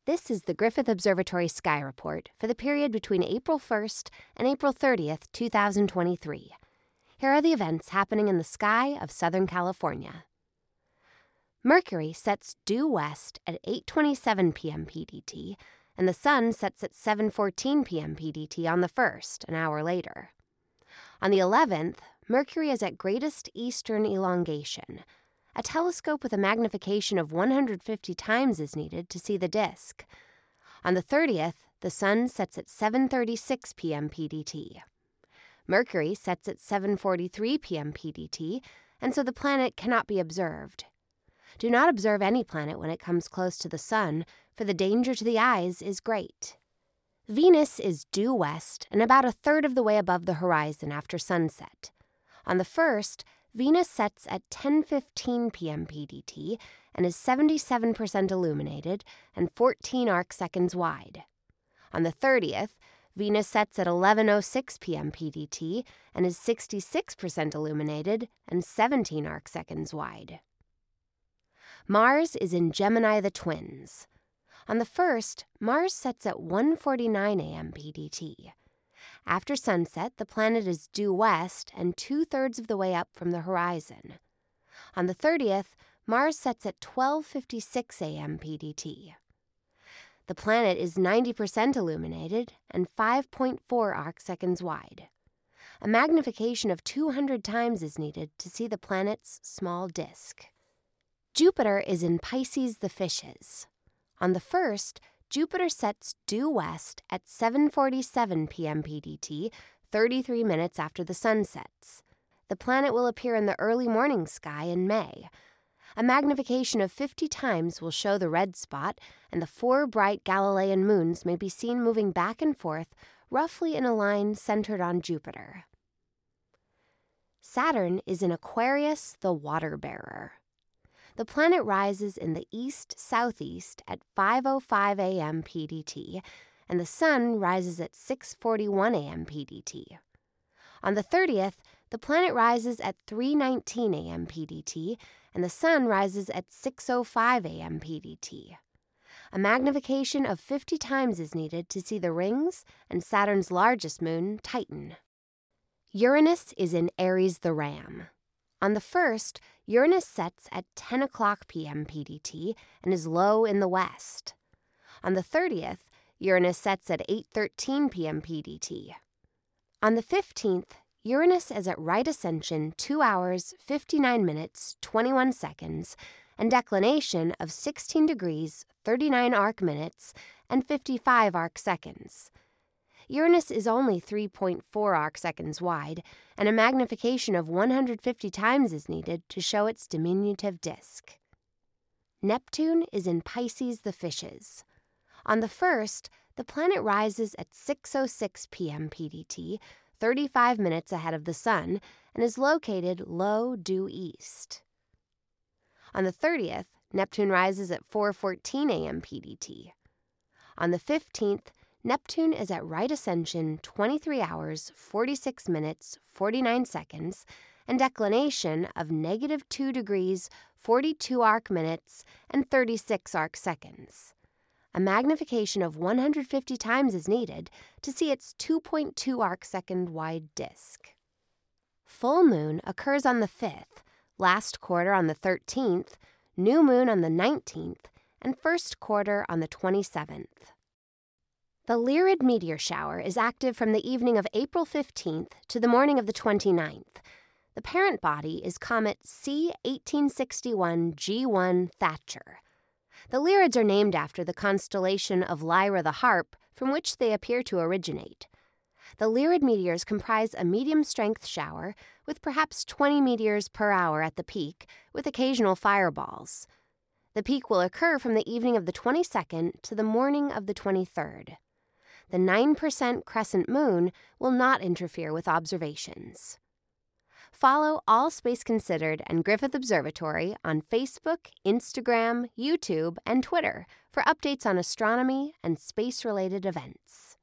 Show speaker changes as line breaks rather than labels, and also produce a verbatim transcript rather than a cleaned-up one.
This is the Griffith Observatory Sky Report for the period between April first and April thirtieth, two thousand twenty-three. Here are the events happening in the sky of Southern California. Mercury sets due west at eight twenty-seven p.m. P D T, and the Sun sets at seven fourteen p.m. P D T on the first, an hour later. On the eleventh, Mercury is at greatest eastern elongation. A telescope with a magnification of one hundred fifty times is needed to see the disk. On the thirtieth, the Sun sets at seven thirty-six p.m. P D T. Mercury sets at seven forty-three p.m. P D T, and so the planet cannot be observed. Do not observe any planet when it comes close to the Sun, for the danger to the eyes is great. Venus is due west and about a third of the way above the horizon after sunset. On the first, Venus sets at ten fifteen p.m. P D T and is seventy-seven percent illuminated and fourteen arcseconds wide. On the thirtieth, Venus sets at eleven oh six p.m. P D T and is sixty-six percent illuminated and seventeen arcseconds wide. Mars is in Gemini the Twins. On the first, Mars sets at one forty-nine a.m. P D T. After sunset, the planet is due west and two-thirds of the way up from the horizon. On the thirtieth, Mars sets at twelve fifty-six a.m. P D T. The planet is ninety percent illuminated and five point four arcseconds wide. A magnification of two hundred times is needed to see the planet's small disk. Jupiter is in Pisces the Fishes. On the first, Jupiter sets due west at seven forty-seven p.m. P D T, thirty-three minutes after the sun sets. The planet will appear in the early morning sky in May. A magnification of fifty times will show the red spot, and the four bright Galilean moons may be seen moving back and forth, roughly in a line centered on Jupiter. Saturn is in Aquarius the Water Bearer. The planet rises in the east-southeast at five oh five a.m. P D T, and the Sun rises at six forty-one a.m. P D T. On the thirtieth, the planet rises at three nineteen a.m. P D T, and the Sun rises at six oh five a.m. P D T. A magnification of fifty times is needed to see the rings and Saturn's largest moon, Titan. Uranus is in Aries the Ram. On the first, Uranus sets at ten o'clock p.m. P D T and is low in the west. On the thirtieth, Uranus sets at eight thirteen p.m. P D T. On the fifteenth, Uranus is at right ascension two hours, fifty-nine minutes, twenty-one seconds, and declination of sixteen degrees, thirty-nine arc minutes, and fifty-five arc seconds. Uranus is only three point four arcseconds wide, and a magnification of one hundred fifty times is needed to show its diminutive disk. Neptune is in Pisces the Fishes. On the first, the planet rises at six oh six p.m. P D T, thirty-five minutes ahead of the Sun, and is located low due east. On the thirtieth, Neptune rises at four fourteen a.m. P D T. On the fifteenth, Neptune is at right ascension twenty-three hours, forty-six minutes, forty-nine seconds, and declination of negative two degrees, forty-two arc minutes, and thirty-six arc seconds. A magnification of one hundred fifty times is needed to see its two point two arcsecond wide disk. Full moon occurs on the fifth, last quarter on the thirteenth, new moon on the nineteenth, and first quarter on the twenty-seventh. The Lyrid meteor shower is active from the evening of April fifteenth to the morning of the twenty-ninth. The parent body is comet C eighteen sixty-one G one Thatcher. The Lyrids are named after the constellation of Lyra the Harp, from which they appear to originate. The Lyrid meteors comprise a medium-strength shower with perhaps twenty meteors per hour at the peak, with occasional fireballs. The peak will occur from the evening of the twenty-second to the morning of the twenty-third. The nine percent crescent moon will not interfere with observations. Follow All Space Considered and Griffith Observatory on Facebook, Instagram, YouTube, and Twitter for updates on astronomy and space-related events.